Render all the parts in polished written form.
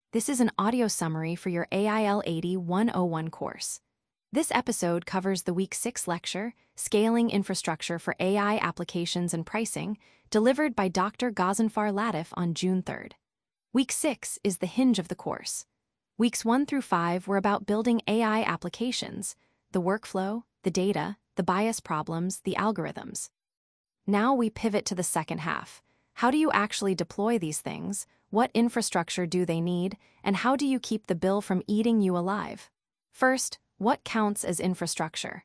This is an audio summary for your AIL 80 101 course. This episode covers the Week 6 lecture, Scaling Infrastructure for AI Applications and Pricing, delivered by Dr. Ghazenfar Latif on June 3rd. Week 6 is the hinge of the course. Weeks 1 through 5 were about building AI applications, the workflow, the data, the bias problems, the algorithms. Now we pivot to the second half. How do you actually deploy these things? What infrastructure do they need? And how do you keep the bill from eating you alive? First, what counts as infrastructure?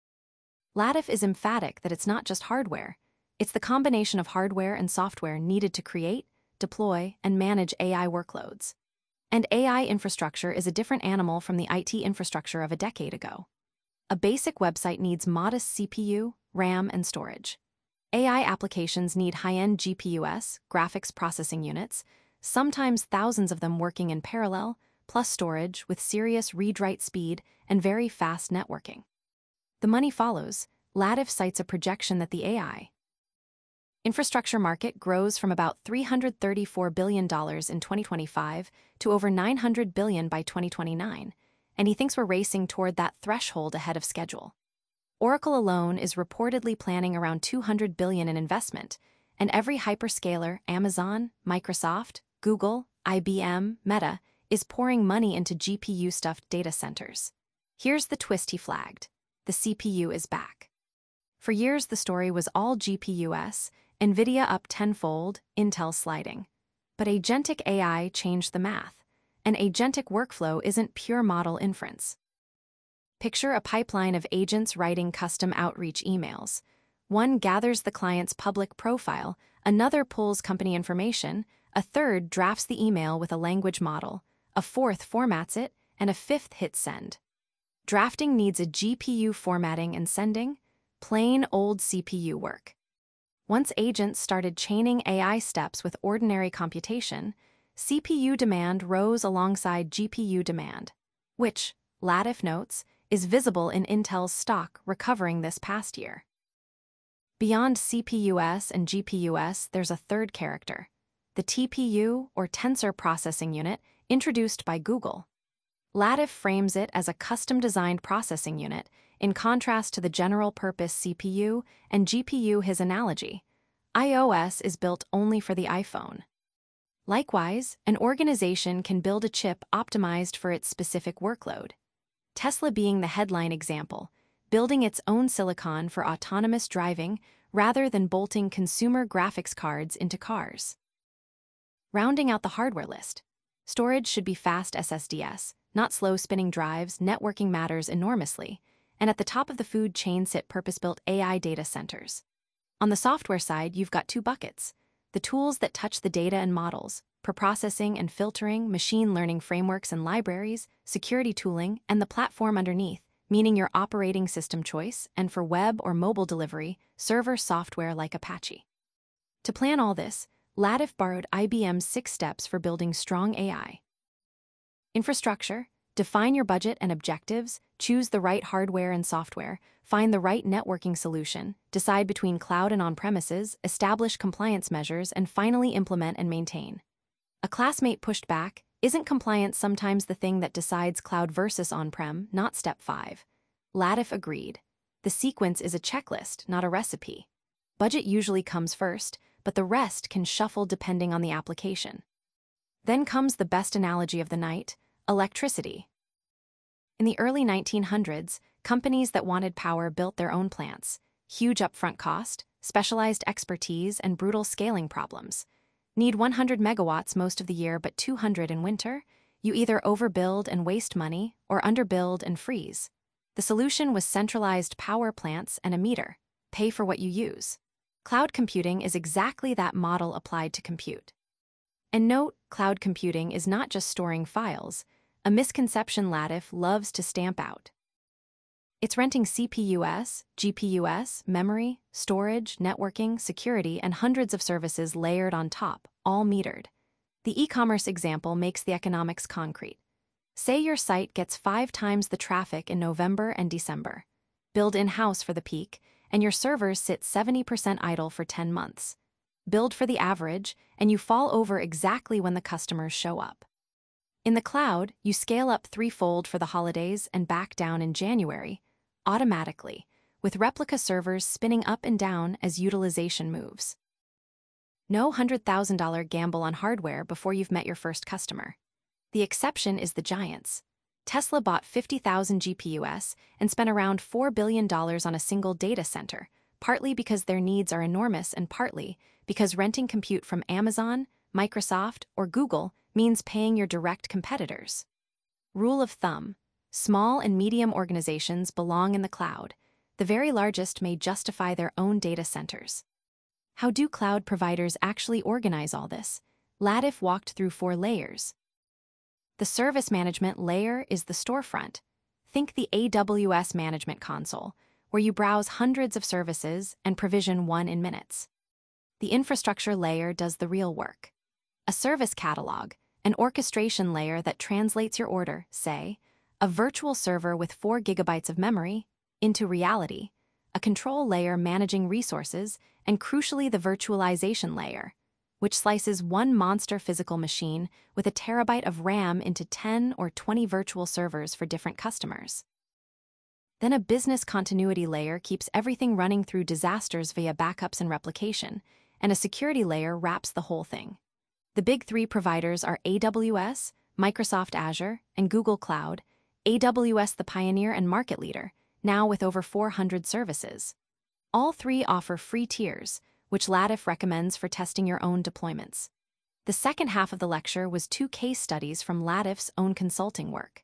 Latif is emphatic that it's not just hardware. It's the combination of hardware and software needed to create, deploy, and manage AI workloads. And AI infrastructure is a different animal from the IT infrastructure of a decade ago. A basic website needs modest CPU, RAM, and storage. AI applications need high-end GPUs, graphics processing units, sometimes thousands of them working in parallel, plus storage with serious read-write speed and very fast networking. The money follows. Latif cites a projection that the AI infrastructure market grows from about $334 billion in 2025 to over $900 billion by 2029, and he thinks we're racing toward that threshold ahead of schedule. Oracle alone is reportedly planning around $200 billion in investment, and every hyperscaler, Amazon, Microsoft, Google, IBM, Meta, is pouring money into GPU-stuffed data centers. Here's the twist he flagged. The CPU is back. For years, the story was all GPUs, NVIDIA up tenfold, Intel sliding. But agentic AI changed the math. An agentic workflow isn't pure model inference. Picture a pipeline of agents writing custom outreach emails. One gathers the client's public profile, another pulls company information, a third drafts the email with a language model, a fourth formats it, and a fifth hits send. Drafting needs a GPU formatting and sending, plain old CPU work. Once agents started chaining AI steps with ordinary computation, CPU demand rose alongside GPU demand, which, Latif notes, is visible in Intel's stock recovering this past year. Beyond CPUs and GPUs, there's a third character, the TPU, or Tensor Processing Unit, introduced by Google. Latif frames it as a custom-designed processing unit, in contrast to the general-purpose CPU and GPU. His analogy, iOS is built only for the iPhone. Likewise, an organization can build a chip optimized for its specific workload. Tesla being the headline example, building its own silicon for autonomous driving rather than bolting consumer graphics cards into cars. Rounding out the hardware list, storage should be fast SSDs, not slow-spinning drives. Networking matters enormously, and at the top of the food chain sit purpose-built AI data centers. On the software side, you've got two buckets: the tools that touch the data and models, preprocessing and filtering, machine learning frameworks and libraries, security tooling, and the platform underneath, meaning your operating system choice, and for web or mobile delivery, server software like Apache. To plan all this, Latif borrowed IBM's 6 steps for building strong AI. Infrastructure: define your budget and objectives, choose the right hardware and software, find the right networking solution, decide between cloud and on-premises, establish compliance measures, and finally implement and maintain. A classmate pushed back, isn't compliance sometimes the thing that decides cloud versus on-prem, not step 5? Latif agreed. The sequence is a checklist, not a recipe. Budget usually comes first, but the rest can shuffle depending on the application. Then comes the best analogy of the night: electricity. In the early 1900s, companies that wanted power built their own plants. Huge upfront cost, specialized expertise, and brutal scaling problems. Need 100 megawatts most of the year but 200 in winter? You either overbuild and waste money or underbuild and freeze. The solution was centralized power plants and a meter. Pay for what you use. Cloud computing is exactly that model applied to compute. And note, cloud computing is not just storing files, a misconception Latif loves to stamp out. It's renting CPUs, GPUs, memory, storage, networking, security, and hundreds of services layered on top, all metered. The e-commerce example makes the economics concrete. Say your site gets 5 times the traffic in November and December. Build in-house for the peak, and your servers sit 70% idle for 10 months. Build for the average, and you fall over exactly when the customers show up. In the cloud, you scale up threefold for the holidays and back down in January, automatically, with replica servers spinning up and down as utilization moves. No $100,000 gamble on hardware before you've met your first customer. The exception is the giants. Tesla bought 50,000 GPUs and spent around $4 billion on a single data center, partly because their needs are enormous and partly because renting compute from Amazon, Microsoft, or Google means paying your direct competitors. Rule of thumb: small and medium organizations belong in the cloud. The very largest may justify their own data centers. How do cloud providers actually organize all this? Lattif walked through 4 layers. The service management layer is the storefront. Think the AWS Management Console, where you browse hundreds of services and provision one in minutes. The infrastructure layer does the real work. A service catalog, an orchestration layer that translates your order, say, a virtual server with 4 gigabytes of memory, into reality, a control layer managing resources, and crucially the virtualization layer, which slices one monster physical machine with a terabyte of RAM into 10 or 20 virtual servers for different customers. Then a business continuity layer keeps everything running through disasters via backups and replication, and a security layer wraps the whole thing. The big 3 providers are AWS, Microsoft Azure, and Google Cloud, AWS the pioneer and market leader, now with over 400 services. All 3 offer free tiers, which Lattif recommends for testing your own deployments. The second half of the lecture was 2 case studies from Lattif's own consulting work.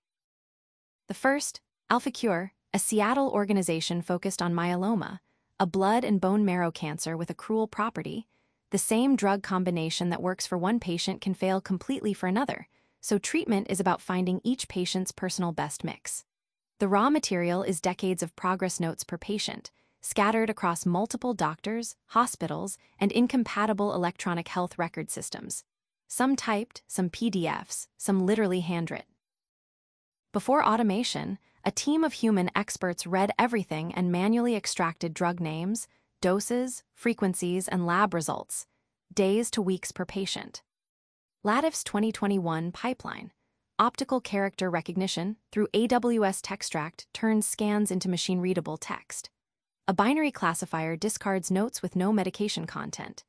The first, AlphaCure, a Seattle organization focused on myeloma, a blood and bone marrow cancer with a cruel property. The same drug combination that works for one patient can fail completely for another, so treatment is about finding each patient's personal best mix. The raw material is decades of progress notes per patient, scattered across multiple doctors, hospitals, and incompatible electronic health record systems. Some typed, some PDFs, some literally handwritten. Before automation, a team of human experts read everything and manually extracted drug names, doses, frequencies, and lab results, days to weeks per patient. Lattif's 2021 pipeline, optical character recognition through AWS Textract, turns scans into machine-readable text. A binary classifier discards notes with no medication content.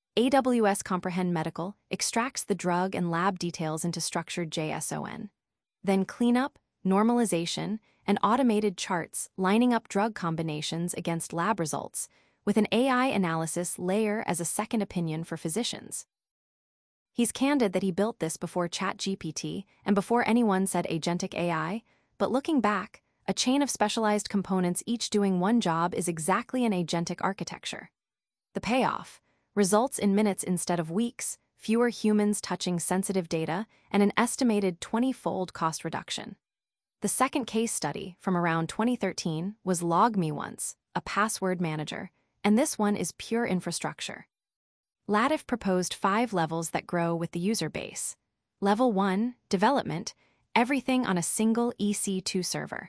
AWS Comprehend Medical extracts the drug and lab details into structured JSON. Then cleanup, normalization, and automated charts lining up drug combinations against lab results, with an AI analysis layer as a second opinion for physicians. He's candid that he built this before ChatGPT and before anyone said agentic AI, but looking back, a chain of specialized components each doing one job is exactly an agentic architecture. The payoff: results in minutes instead of weeks, fewer humans touching sensitive data, and an estimated 20-fold cost reduction. The second case study, from around 2013, was LogMeOnce, a password manager, and this one is pure infrastructure. Lattif proposed 5 levels that grow with the user base. Level 1, development, everything on a single EC2 server.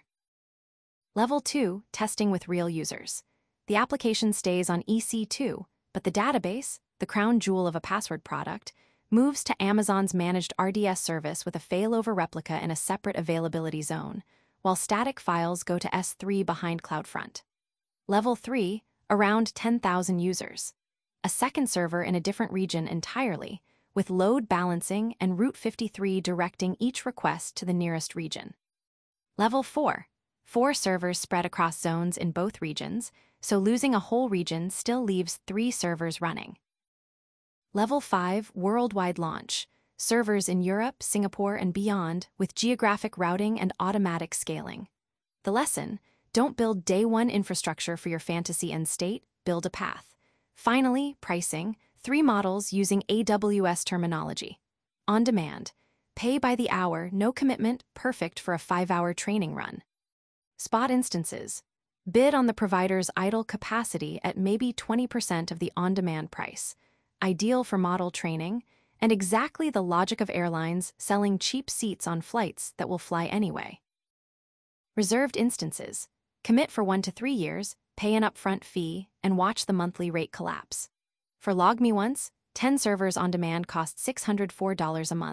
Level 2, testing with real users. The application stays on EC2, but the database, the crown jewel of a password product, moves to Amazon's managed RDS service with a failover replica in a separate availability zone, while static files go to S3 behind CloudFront. Level 3, around 10,000 users. A second server in a different region entirely, with load balancing and Route 53 directing each request to the nearest region. Level 4, 4 servers spread across zones in both regions, so losing a whole region still leaves 3 servers running. Level 5, worldwide launch, servers in Europe, Singapore, and beyond, with geographic routing and automatic scaling. The lesson: don't build day one infrastructure for your fantasy end state, build a path. Finally, pricing, 3 models using AWS terminology. On demand, pay by the hour, no commitment, perfect for a 5-hour training run. Spot instances, bid on the provider's idle capacity at maybe 20% of the on-demand price, ideal for model training, and exactly the logic of airlines selling cheap seats on flights that will fly anyway. Reserved instances, commit for 1 to 3 years, pay an upfront fee, and watch the monthly rate collapse. For LogMeOnce, 10 servers on demand cost $604 a month,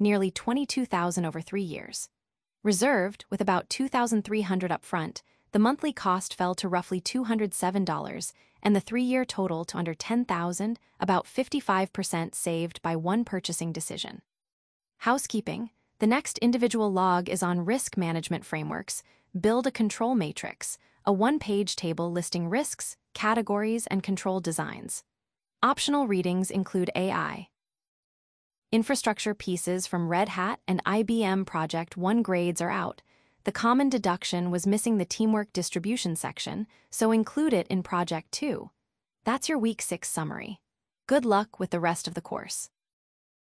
nearly $22,000 over 3 years. Reserved, with about $2,300 upfront, the monthly cost fell to roughly $207, and the 3-year total to under $10,000, about 55% saved by one purchasing decision. Housekeeping. The next individual log is on Risk Management Frameworks. Build a control matrix, a one-page table listing risks, categories, and control designs. Optional readings include AI. Infrastructure pieces from Red Hat and IBM Project 1 grades are out. The common deduction was missing the teamwork distribution section, so include it in Project 2. That's your Week 6 summary. Good luck with the rest of the course.